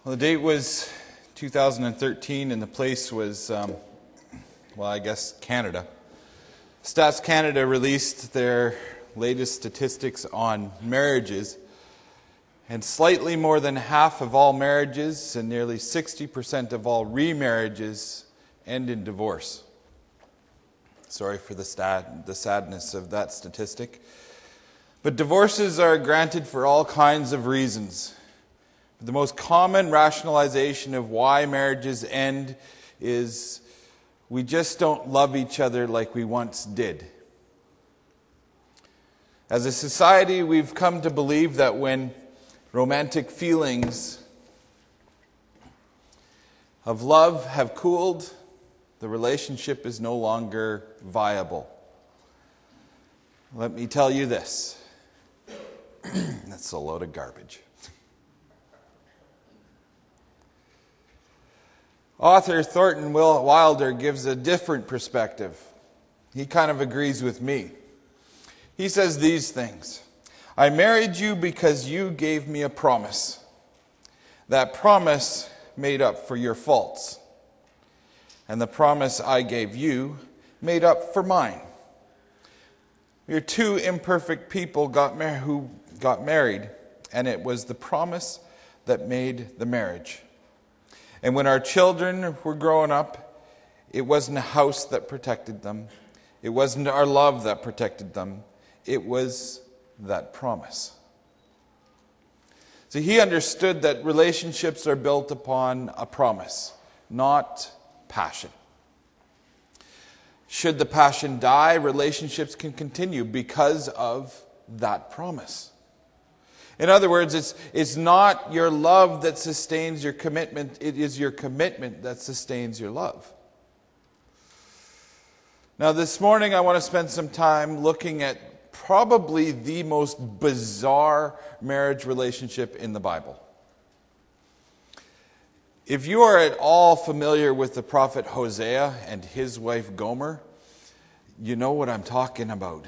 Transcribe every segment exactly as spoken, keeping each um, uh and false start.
Well, the date was two thousand thirteen, and the place was, um, well, I guess Canada. Stats Canada released their latest statistics on marriages, and slightly more than half of all marriages and nearly sixty percent of all remarriages end in divorce. Sorry for the stat, the sadness of that statistic. But divorces are granted for all kinds of reasons. The most common rationalization of why marriages end is we just don't love each other like we once did. As a society, we've come to believe that when romantic feelings of love have cooled, the relationship is no longer viable. Let me tell you this. That's a load of garbage. Author Thornton Wilder gives a different perspective. He kind of agrees with me. He says these things. I married you because you gave me a promise. That promise made up for your faults. And the promise I gave you made up for mine. We're two imperfect people got mar- who got married, and it was the promise that made the marriage. And when our children were growing up, it wasn't a house that protected them. It wasn't our love that protected them. It was that promise. So he understood that relationships are built upon a promise, not passion. Should the passion die, relationships can continue because of that promise. In other words, it's, it's not your love that sustains your commitment. It is your commitment that sustains your love. Now, this morning I want to spend some time looking at probably the most bizarre marriage relationship in the Bible. If you are at all familiar with the prophet Hosea and his wife Gomer, you know what I'm talking about.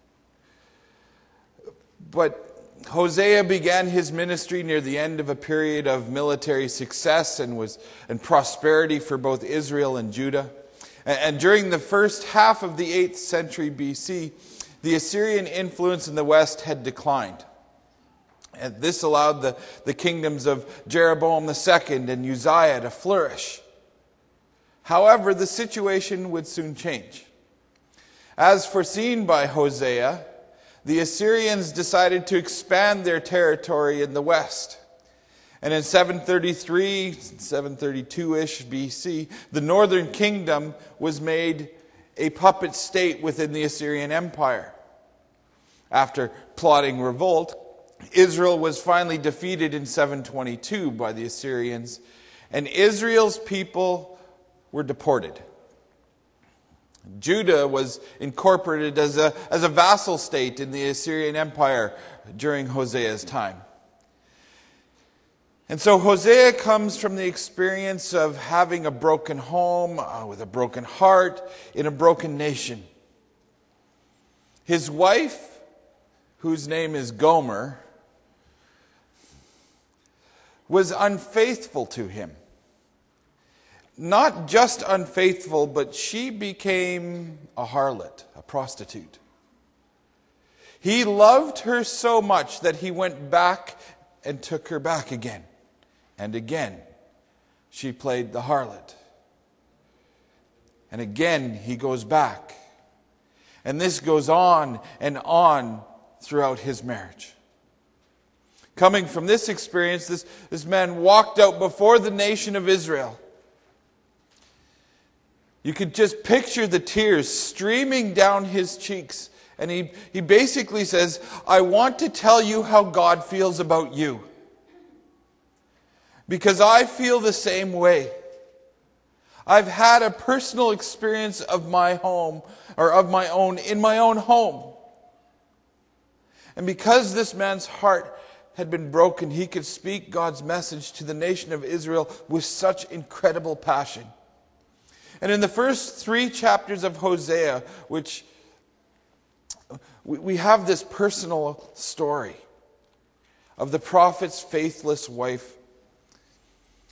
But Hosea began his ministry near the end of a period of military success and was and prosperity for both Israel and Judah. And, and during the first half of the eighth century B C, the Assyrian influence in the west had declined. And this allowed the, the kingdoms of Jeroboam the Second and Uzziah to flourish. However, the situation would soon change. As foreseen by Hosea, the Assyrians decided to expand their territory in the west. And in seven thirty-three, seven thirty-two-ish B C, the northern kingdom was made a puppet state within the Assyrian Empire. After plotting revolt, Israel was finally defeated in seven twenty-two by the Assyrians, and Israel's people were deported. Judah was incorporated as a, as a vassal state in the Assyrian Empire during Hosea's time. And so Hosea comes from the experience of having a broken home, uh, with a broken heart, in a broken nation. His wife, whose name is Gomer, was unfaithful to him. Not just unfaithful, but she became a harlot, a prostitute. He loved her so much that he went back and took her back again. And again, she played the harlot. And again, he goes back. And this goes on and on throughout his marriage. Coming from this experience, this, this man walked out before the nation of Israel. You could just picture the tears streaming down his cheeks. And he, he basically says, I want to tell you how God feels about you. Because I feel the same way. I've had a personal experience of my home, or of my own, in my own home. And because this man's heart had been broken, he could speak God's message to the nation of Israel with such incredible passion. And in the first three chapters of Hosea, which we have this personal story of the prophet's faithless wife.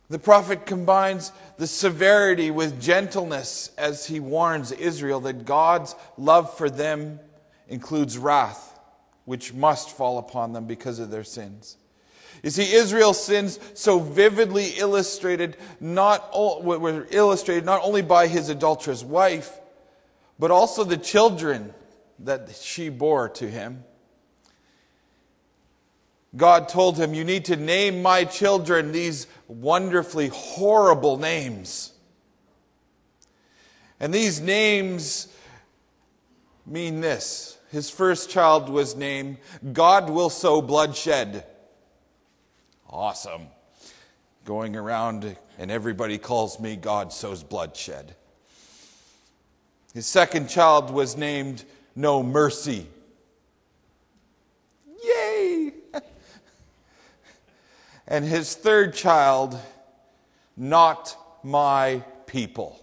The prophet combines the severity with gentleness as he warns Israel that God's love for them includes wrath, which must fall upon them because of their sins. You see, Israel's sins so vividly illustrated not were illustrated not only by his adulterous wife, but also the children that she bore to him. God told him, "You need to name my children these wonderfully horrible names." And these names mean this. His first child was named God Will Sow Bloodshed. Awesome. Going around and everybody calls me God Sows Bloodshed. His second child was named No Mercy. Yay! And his third child, Not My People.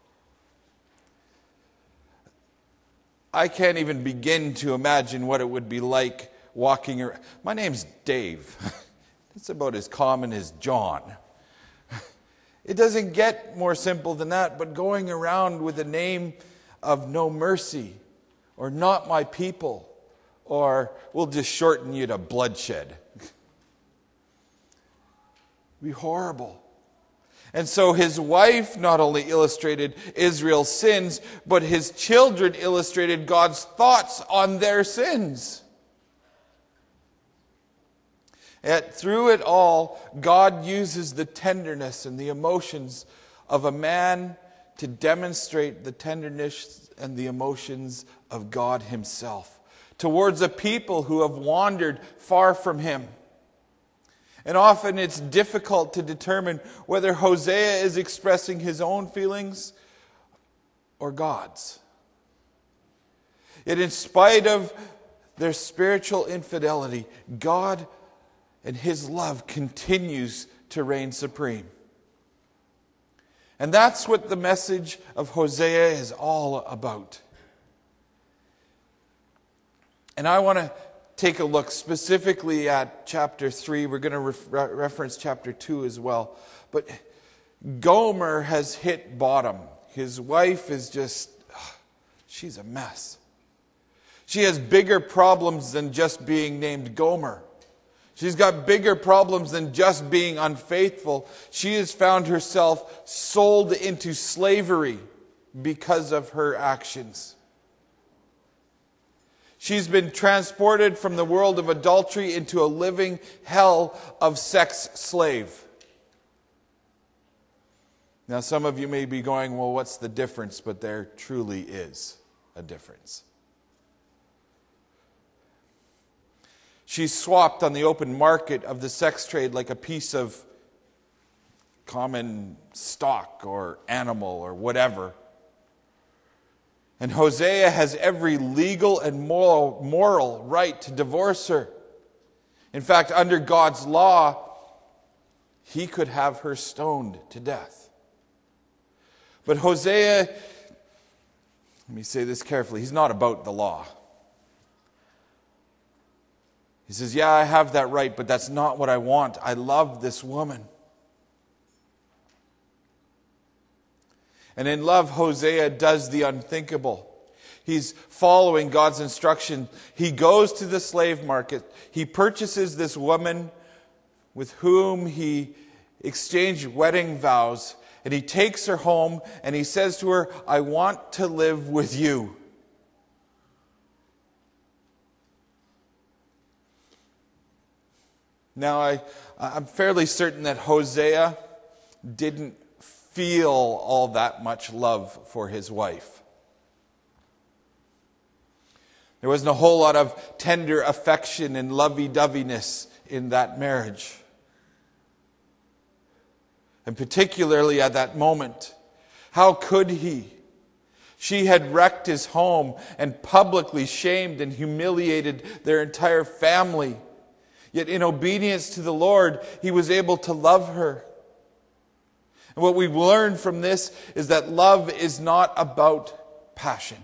I can't even begin to imagine what it would be like walking around. My name's Dave. It's about as common as John. It doesn't get more simple than that, but going around with a name of No Mercy, or Not My People, or we'll just shorten you to Bloodshed. Be horrible. And so his wife not only illustrated Israel's sins, but his children illustrated God's thoughts on their sins. Yet through it all, God uses the tenderness and the emotions of a man to demonstrate the tenderness and the emotions of God himself towards a people who have wandered far from him. And often it's difficult to determine whether Hosea is expressing his own feelings or God's. Yet in spite of their spiritual infidelity, God and his love continues to reign supreme. And that's what the message of Hosea is all about. And I want to take a look specifically at chapter three. We're going to re- reference chapter two as well. But Gomer has hit bottom. His wife is just, she's a mess. She has bigger problems than just being named Gomer. She's got bigger problems than just being unfaithful. She has found herself sold into slavery because of her actions. She's been transported from the world of adultery into a living hell of sex slave. Now, some of you may be going, well, what's the difference? But there truly is a difference. She's swapped on the open market of the sex trade like a piece of common stock or animal or whatever. And Hosea has every legal and moral, moral right to divorce her. In fact, under God's law, he could have her stoned to death. But Hosea, let me say this carefully, he's not about the law. He says, yeah, I have that right, but that's not what I want. I love this woman. And in love, Hosea does the unthinkable. He's following God's instruction. He goes to the slave market. He purchases this woman with whom he exchanged wedding vows. And he takes her home and he says to her, I want to live with you. Now, I, I'm fairly certain that Hosea didn't feel all that much love for his wife. There wasn't a whole lot of tender affection and lovey-doveyness in that marriage. And particularly at that moment, how could he? She had wrecked his home and publicly shamed and humiliated their entire family. Yet in obedience to the Lord, he was able to love her. And what we've learned from this is that love is not about passion,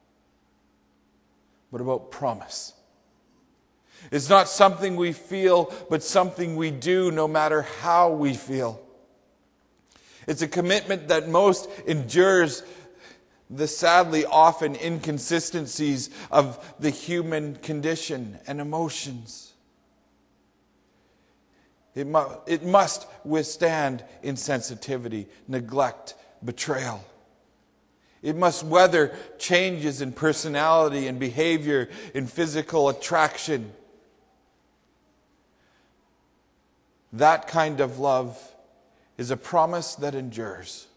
but about promise. It's not something we feel, but something we do no matter how we feel. It's a commitment that most endures the sadly often inconsistencies of the human condition and emotions. It, mu- it must withstand insensitivity, neglect, betrayal. It must weather changes in personality and behavior, in physical attraction. That kind of love is a promise that endures.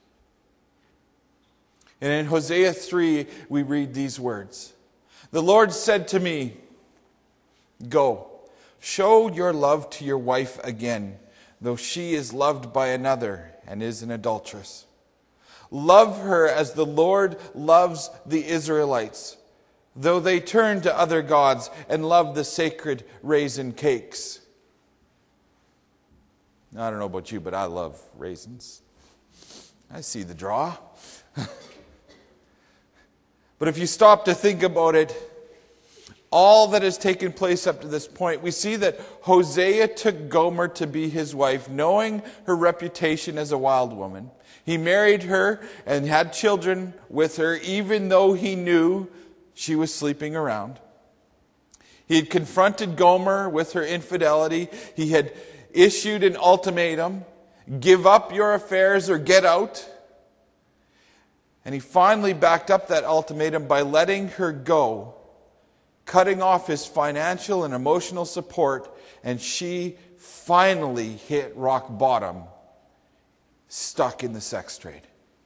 And in Hosea three, we read these words. The Lord said to me, "Go, show your love to your wife again, though she is loved by another and is an adulteress. Love her as the Lord loves the Israelites, though they turn to other gods and love the sacred raisin cakes." I don't know about you, but I love raisins. I see the draw. But if you stop to think about it, all that has taken place up to this point, we see that Hosea took Gomer to be his wife, knowing her reputation as a wild woman. He married her and had children with her, even though he knew she was sleeping around. He had confronted Gomer with her infidelity. He had issued an ultimatum: give up your affairs or get out. And he finally backed up that ultimatum by letting her go, cutting off his financial and emotional support, and she finally hit rock bottom, stuck in the sex trade.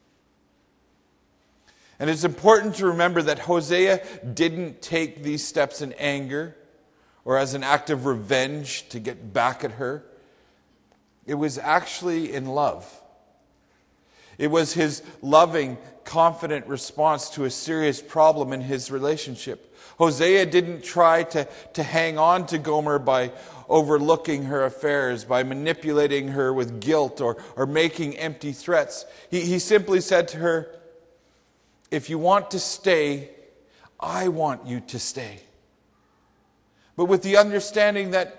And it's important to remember that Hosea didn't take these steps in anger or as an act of revenge to get back at her. It was actually in love. It was his loving, confident response to a serious problem in his relationship. Hosea didn't try to, to hang on to Gomer by overlooking her affairs, by manipulating her with guilt or, or making empty threats. He, he simply said to her, "If you want to stay, I want you to stay." But with the understanding that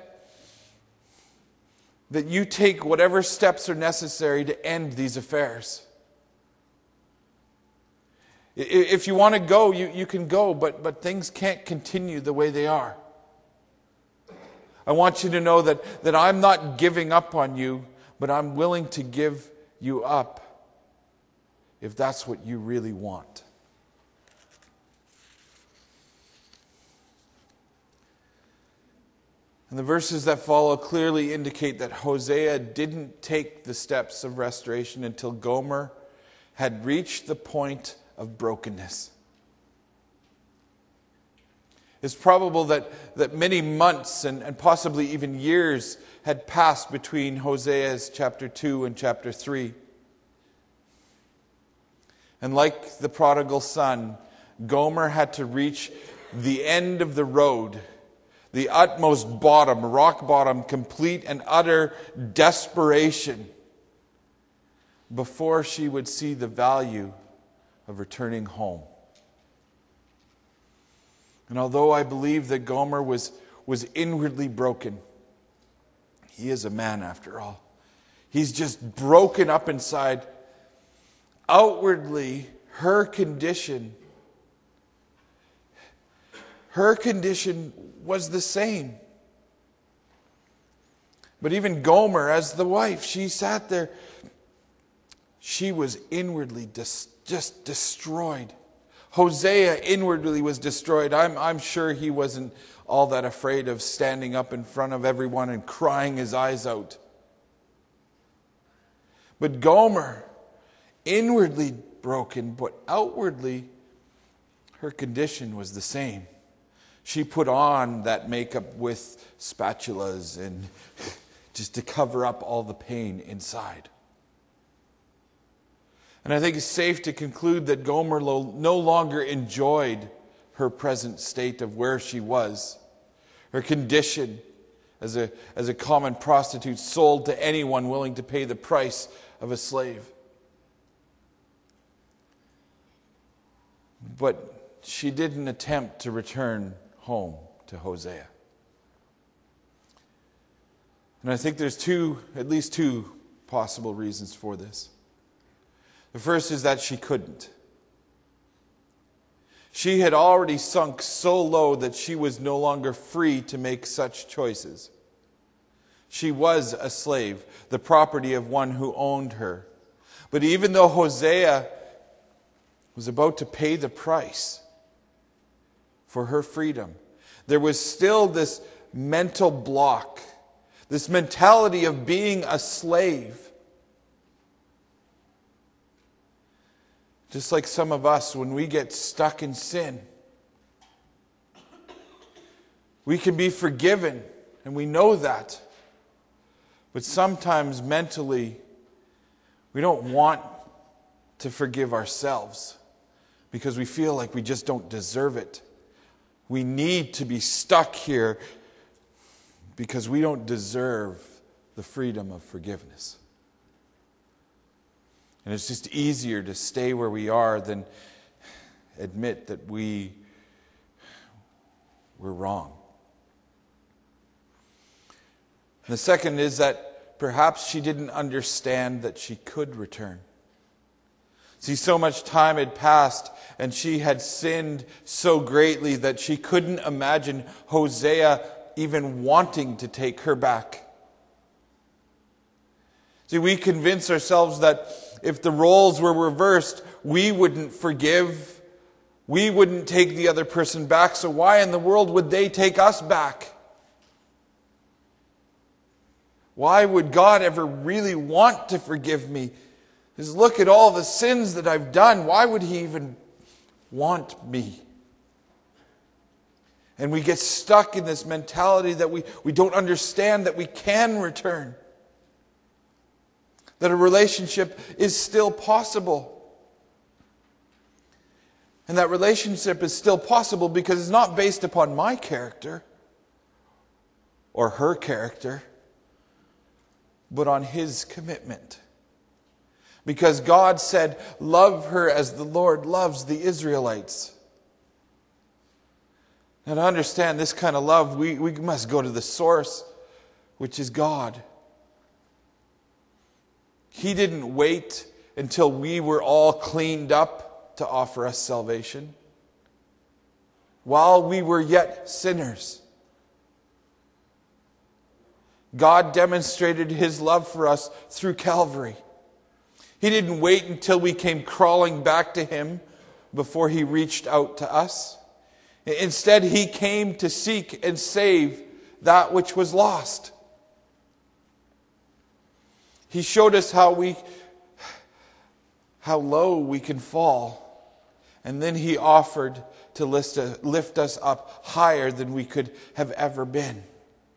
that you take whatever steps are necessary to end these affairs. If you want to go, you, you can go, but, but things can't continue the way they are. I want you to know that, that I'm not giving up on you, but I'm willing to give you up if that's what you really want. And the verses that follow clearly indicate that Hosea didn't take the steps of restoration until Gomer had reached the point of brokenness. It's probable that, that many months and, and possibly even years had passed between Hosea's chapter two and chapter three. And like the prodigal son, Gomer had to reach the end of the road, the utmost bottom, rock bottom, complete and utter desperation, before she would see the value of returning home. And although I believe that Gomer was, was inwardly broken, he is a man after all. He's just broken up inside. Outwardly, her condition, her condition was the same. But even Gomer, as the wife, she sat there. She was inwardly dis- just destroyed. Hosea inwardly was destroyed. I'm, I'm sure he wasn't all that afraid of standing up in front of everyone and crying his eyes out. But Gomer, inwardly broken, but outwardly, her condition was the same. She put on that makeup with spatulas and just to cover up all the pain inside. And I think it's safe to conclude that Gomer no longer enjoyed her present state of where she was. Her condition as a, as a common prostitute sold to anyone willing to pay the price of a slave. But she didn't attempt to return home to Hosea. And I think there's two, at least two possible reasons for this. The first is that she couldn't. She had already sunk so low that she was no longer free to make such choices. She was a slave, the property of one who owned her. But even though Hosea was about to pay the price for her freedom, there was still this mental block, this mentality of being a slave. Just like some of us, when we get stuck in sin, we can be forgiven, and we know that. But sometimes mentally, we don't want to forgive ourselves because we feel like we just don't deserve it. We need to be stuck here because we don't deserve the freedom of forgiveness. And it's just easier to stay where we are than admit that we were wrong. And the second is that perhaps she didn't understand that she could return. See, so much time had passed and she had sinned so greatly that she couldn't imagine Hosea even wanting to take her back. See, we convince ourselves that if the roles were reversed, we wouldn't forgive. We wouldn't take the other person back. So why in the world would they take us back? Why would God ever really want to forgive me? Just look at all the sins that I've done. Why would He even want me? And we get stuck in this mentality that we, we don't understand that we can return. That a relationship is still possible. And that relationship is still possible because it's not based upon my character or her character, but on His commitment. Because God said, love her as the Lord loves the Israelites. Now to understand this kind of love, we, we must go to the source, which is God. He didn't wait until we were all cleaned up to offer us salvation. While we were yet sinners, God demonstrated His love for us through Calvary. He didn't wait until we came crawling back to Him before He reached out to us. Instead, He came to seek and save that which was lost. He showed us how we, how low we can fall. And then He offered to lift us up higher than we could have ever been.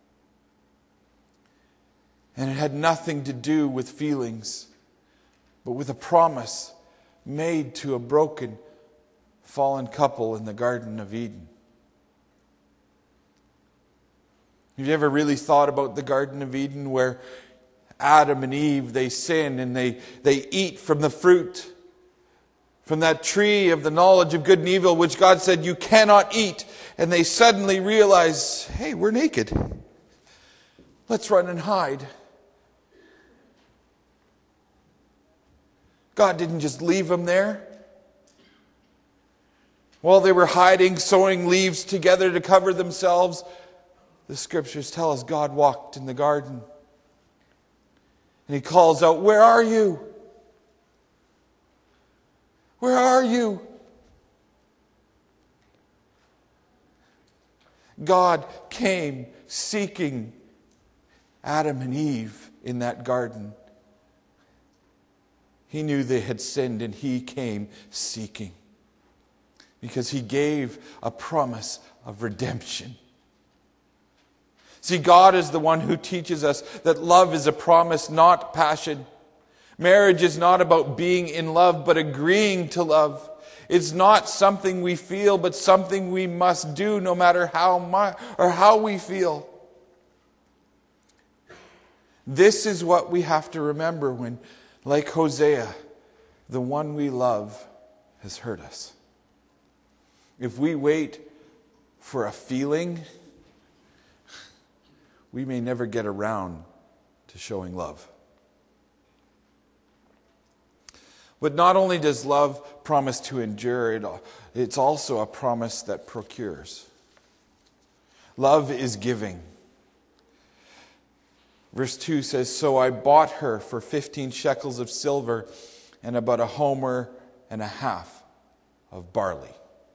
And it had nothing to do with feelings, but with a promise made to a broken, fallen couple in the Garden of Eden. Have you ever really thought about the Garden of Eden where Adam and Eve, they sin and they, they eat from the fruit, from that tree of the knowledge of good and evil, which God said you cannot eat. And they suddenly realize, hey, we're naked. Let's run and hide. God didn't just leave them there. While they were hiding, sewing leaves together to cover themselves, the scriptures tell us God walked in the garden. And He calls out, where are you? Where are you? God came seeking Adam and Eve in that garden. He knew they had sinned and He came seeking. Because He gave a promise of redemption. See, God is the one who teaches us that love is a promise, not passion. Marriage is not about being in love, but agreeing to love. It's not something we feel, but something we must do no matter how much or how we feel. This is what we have to remember when, like Hosea, the one we love has hurt us. If we wait for a feeling, we may never get around to showing love. But not only does love promise to endure, it, it's also a promise that procures. Love is giving. Verse two says, "So I bought her for fifteen shekels of silver and about a homer and a half of barley."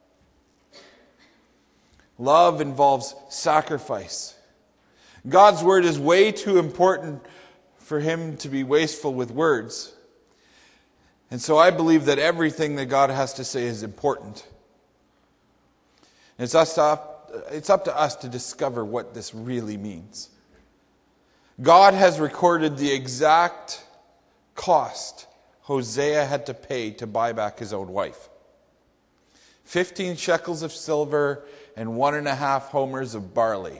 Love involves sacrifice. God's word is way too important for him to be wasteful with words. And so I believe that everything that God has to say is important. And it's, us to up, it's up to us to discover what this really means. God has recorded the exact cost Hosea had to pay to buy back his own wife. Fifteen shekels of silver and one and a half homers of barley.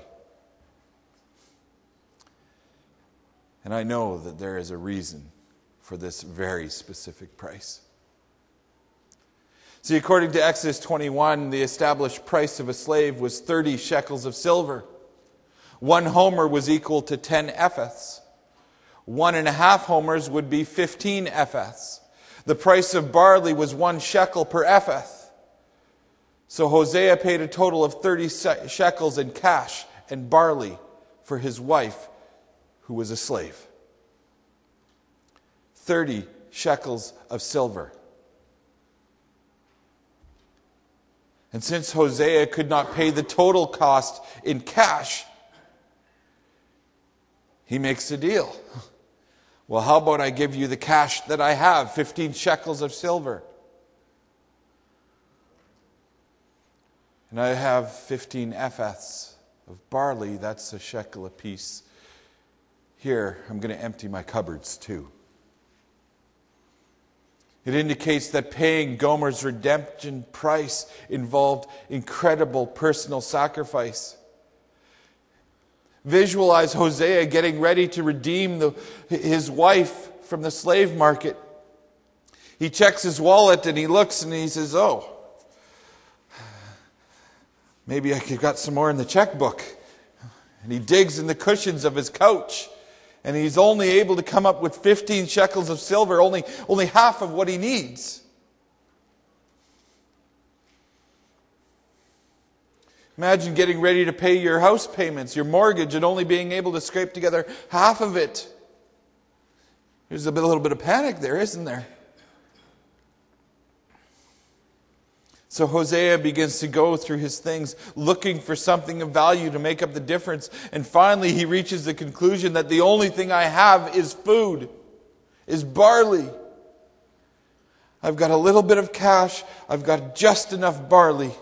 And I know that there is a reason for this very specific price. See, according to Exodus twenty-one, the established price of a slave was thirty shekels of silver. One homer was equal to ten ephahs. One and a half homers would be fifteen ephahs. The price of barley was one shekel per ephah. So Hosea paid a total of thirty shekels in cash and barley for his wife, who was a slave. thirty shekels of silver. And since Hosea could not pay the total cost in cash, he makes a deal. Well, how about I give you the cash that I have, fifteen shekels of silver? And I have fifteen ephahs of barley, that's a shekel apiece. Here, I'm going to empty my cupboards too. It indicates that paying Gomer's redemption price involved incredible personal sacrifice. Visualize Hosea getting ready to redeem the, his wife from the slave market. He checks his wallet and he looks and he says, oh, maybe I could got some more in the checkbook. And he digs in the cushions of his couch. And he's only able to come up with fifteen shekels of silver, only, only half of what he needs. Imagine getting ready to pay your house payments, your mortgage, and only being able to scrape together half of it. There's a, bit, a little bit of panic there, isn't there? So Hosea begins to go through his things, looking for something of value to make up the difference. And finally he reaches the conclusion that the only thing I have is food, is barley. I've got a little bit of cash. I've got just enough barley.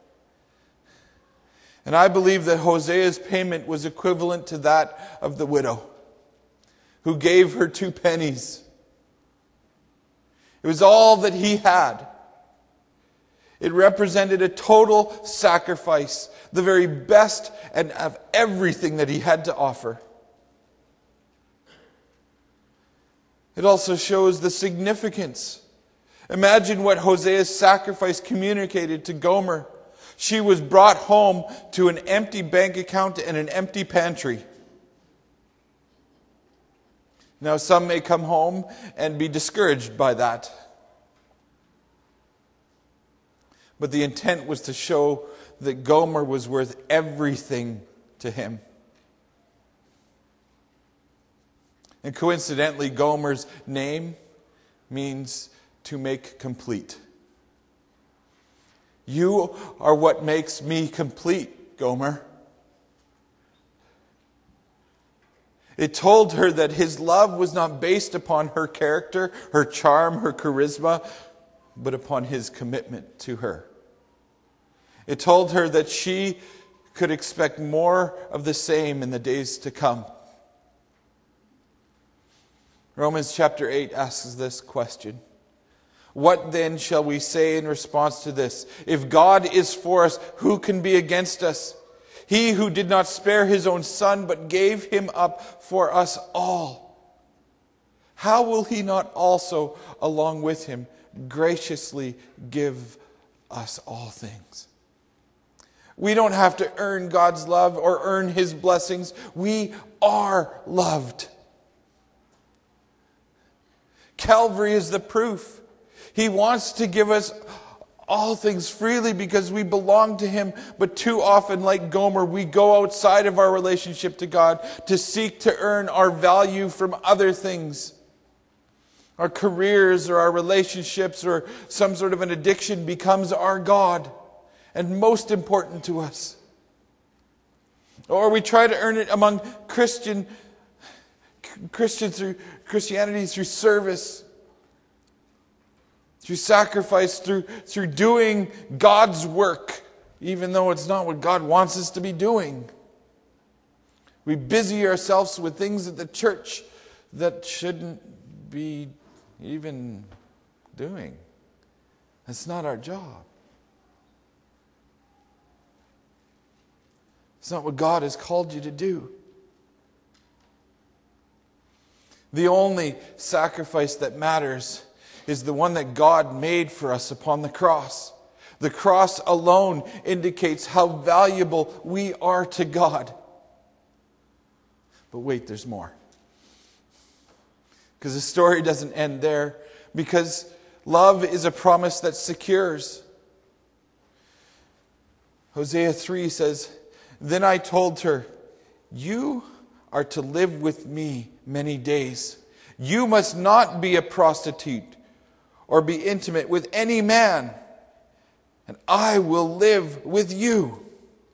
And I believe that Hosea's payment was equivalent to that of the widow who gave her two pennies. It was all that he had. It represented a total sacrifice, the very best and of everything that he had to offer. It also shows the significance. Imagine what Hosea's sacrifice communicated to Gomer. She was brought home to an empty bank account and an empty pantry. Now, some may come home and be discouraged by that. But the intent was to show that Gomer was worth everything to him. And coincidentally, Gomer's name means to make complete. You are what makes me complete, Gomer. It told her that his love was not based upon her character, her charm, her charisma, but upon his commitment to her. It told her that she could expect more of the same in the days to come. Romans chapter eight asks this question. What then shall we say in response to this? If God is for us, who can be against us? He who did not spare his own son, but gave him up for us all. How will he not also, along with him, graciously give us all things? We don't have to earn God's love or earn his blessings. We are loved. Calvary is the proof. He wants to give us all things freely because we belong to Him. But too often, like Gomer, we go outside of our relationship to God to seek to earn our value from other things. Our careers or our relationships or some sort of an addiction becomes our God and most important to us. Or we try to earn it among Christian Christians through Christianity, through service, through sacrifice, through, through doing God's work, even though it's not what God wants us to be doing. We busy ourselves with things at the church that shouldn't be even doing. That's not our job. It's not what God has called you to do. The only sacrifice that matters is the one that God made for us upon the cross. The cross alone indicates how valuable we are to God. But wait, there's more. Because the story doesn't end there. Because love is a promise that secures. Hosea three says, "Then I told her, you are to live with me many days. You must not be a prostitute or be intimate with any man, and I will live with you."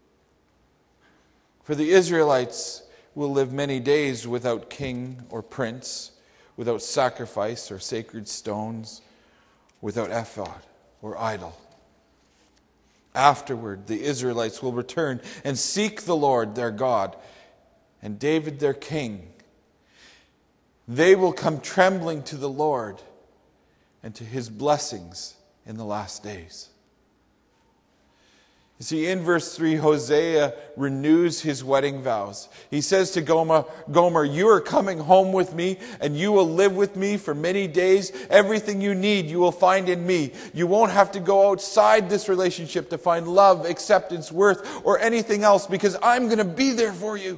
For the Israelites will live many days without king or prince, without sacrifice or sacred stones, without ephod or idol. Afterward, the Israelites will return and seek the Lord their God and David their king. They will come trembling to the Lord and to His blessings in the last days. You see, in verse three, Hosea renews his wedding vows. He says to Gomer, Gomer, you are coming home with me, and you will live with me for many days. Everything you need, you will find in me. You won't have to go outside this relationship to find love, acceptance, worth, or anything else, because I'm going to be there for you.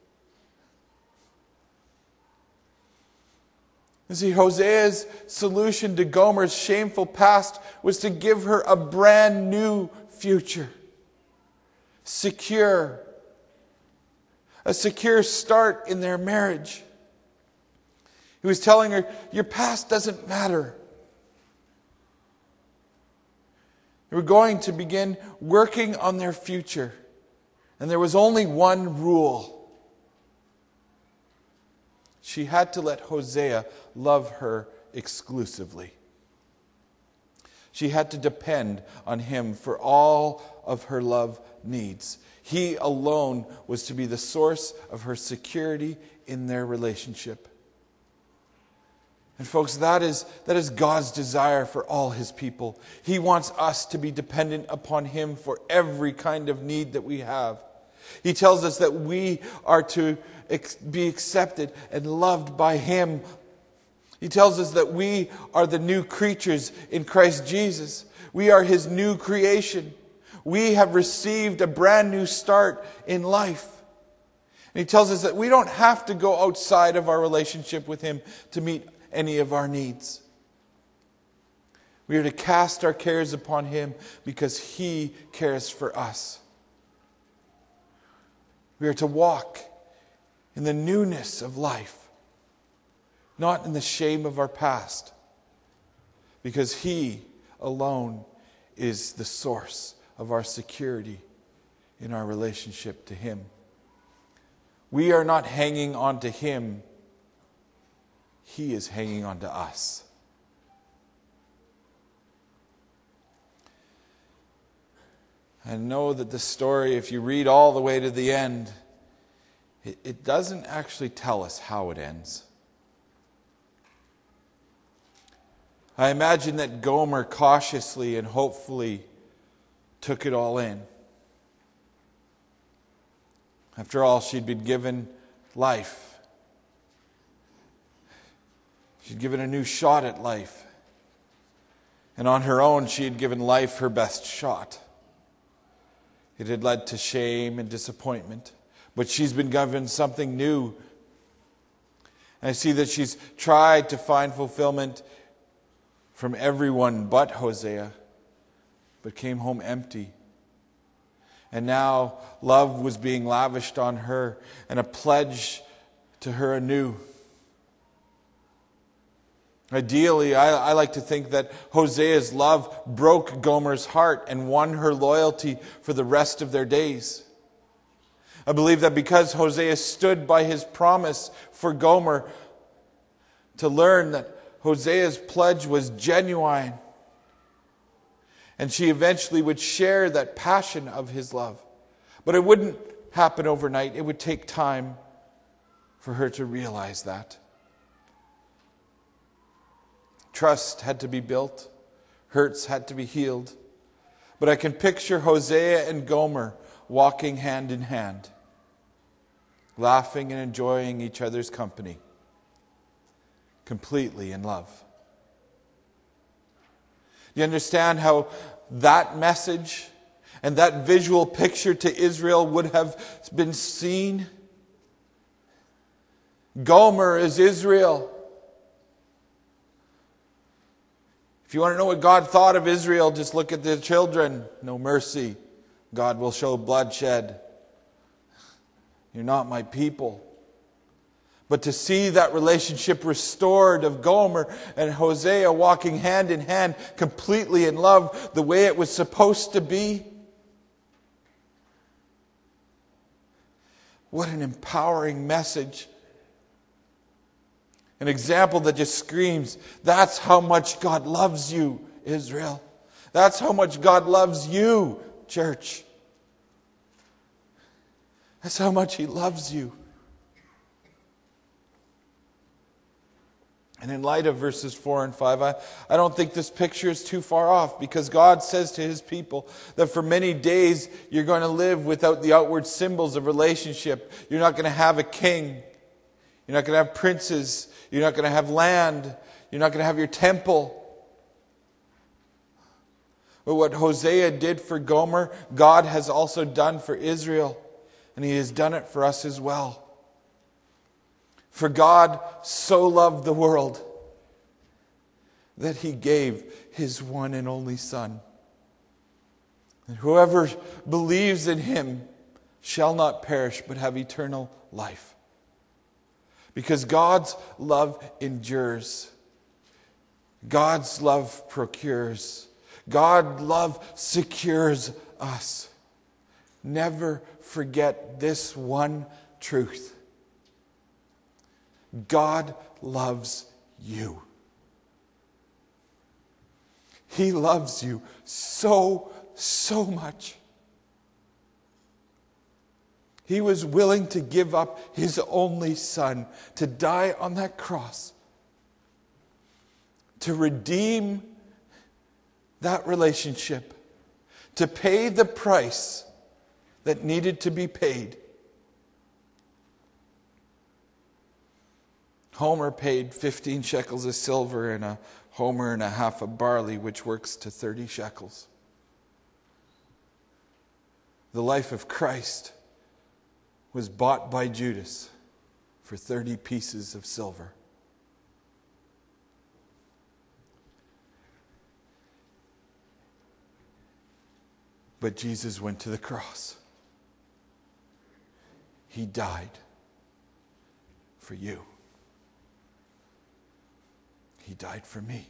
You see, Hosea's solution to Gomer's shameful past was to give her a brand new future. Secure. A secure start in their marriage. He was telling her, your past doesn't matter. They were going to begin working on their future. And there was only one rule. She had to let Hosea love her exclusively. She had to depend on him for all of her love needs. He alone was to be the source of her security in their relationship. And folks, that is, that is God's desire for all His people. He wants us to be dependent upon Him for every kind of need that we have. He tells us that we are to be accepted and loved by Him. He tells us that we are the new creatures in Christ Jesus. We are His new creation. We have received a brand new start in life. And He tells us that we don't have to go outside of our relationship with Him to meet any of our needs. We are to cast our cares upon Him because He cares for us. We are to walk in the newness of life, not in the shame of our past, because He alone is the source of our security in our relationship to Him. We are not hanging on to Him. He is hanging on to us. I know that the story, if you read all the way to the end, it, it doesn't actually tell us how it ends. I imagine that Gomer cautiously and hopefully took it all in. After all, she'd been given life. She'd given a new shot at life. And on her own, she had given life her best shot. It had led to shame and disappointment. But she's been given something new. And I see that she's tried to find fulfillment from everyone but Hosea, but came home empty. And now love was being lavished on her, and a pledge to her anew. Ideally, I, I like to think that Hosea's love broke Gomer's heart and won her loyalty for the rest of their days. I believe that because Hosea stood by his promise for Gomer to learn that Hosea's pledge was genuine, and she eventually would share that passion of his love. But it wouldn't happen overnight. It would take time for her to realize that. Trust had to be built. Hurts had to be healed. But I can picture Hosea and Gomer walking hand in hand, laughing and enjoying each other's company, completely in love. You understand how that message and that visual picture to Israel would have been seen? Gomer is Israel. If you want to know what God thought of Israel, just look at the children. No mercy. God will show bloodshed. You're not my people. But to see that relationship restored of Gomer and Hosea walking hand in hand, completely in love, the way it was supposed to be. What an empowering message. An example that just screams, that's how much God loves you, Israel. That's how much God loves you, church. That's how much He loves you. And in light of verses four and five, I, I don't think this picture is too far off, because God says to His people that for many days you're going to live without the outward symbols of relationship. You're not going to have a king. You're not going to have princes. You're not going to have land. You're not going to have your temple. But what Hosea did for Gomer, God has also done for Israel. And He has done it for us as well. For God so loved the world that He gave His one and only Son. And whoever believes in Him shall not perish but have eternal life. Because God's love endures. God's love procures. God's love secures us. Never forget this one truth. God loves you. He loves you so, so much. He was willing to give up His only Son to die on that cross, to redeem that relationship, to pay the price that needed to be paid. Homer paid fifteen shekels of silver and a homer and a half of barley, which works to thirty shekels. The life of Christ was bought by Judas for thirty pieces of silver. But Jesus went to the cross. He died for you. He died for me.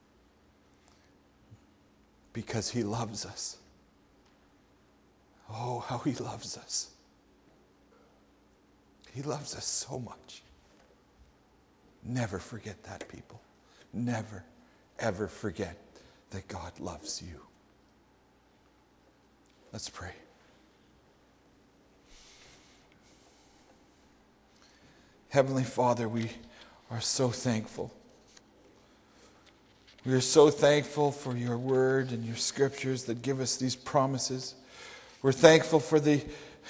Because He loves us. Oh, how He loves us. He loves us so much. Never forget that, people. Never, ever forget that God loves you. Let's pray. Heavenly Father, we are so thankful. We are so thankful for your word and your scriptures that give us these promises. We're thankful for the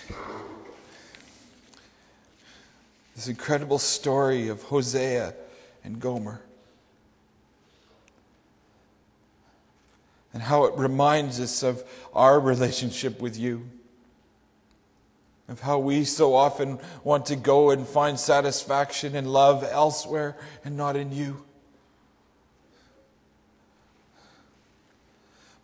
this incredible story of Hosea and Gomer, and how it reminds us of our relationship with you, of how we so often want to go and find satisfaction and love elsewhere and not in you.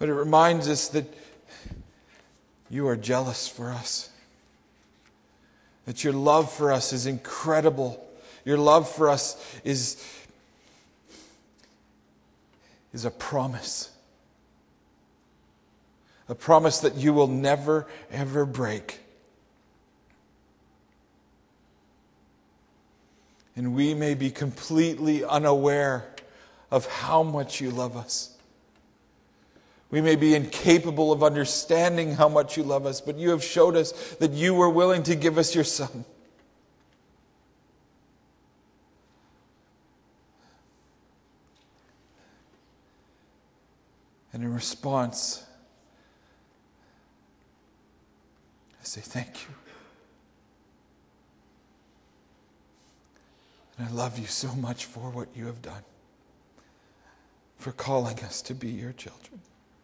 But it reminds us that you are jealous for us. That your love for us is incredible. Your love for us is, is a promise. A promise that you will never, ever break. And we may be completely unaware of how much you love us. We may be incapable of understanding how much you love us, but you have showed us that you were willing to give us your Son. And in response, I say thank you. And I love you so much for what you have done, for calling us to be your children.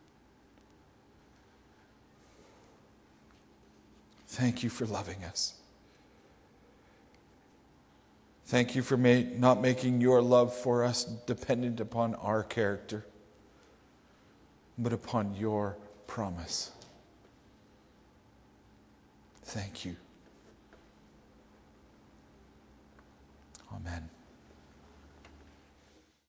Thank you for loving us. Thank you for ma- not making your love for us dependent upon our character, but upon your promise. Thank you. Amen.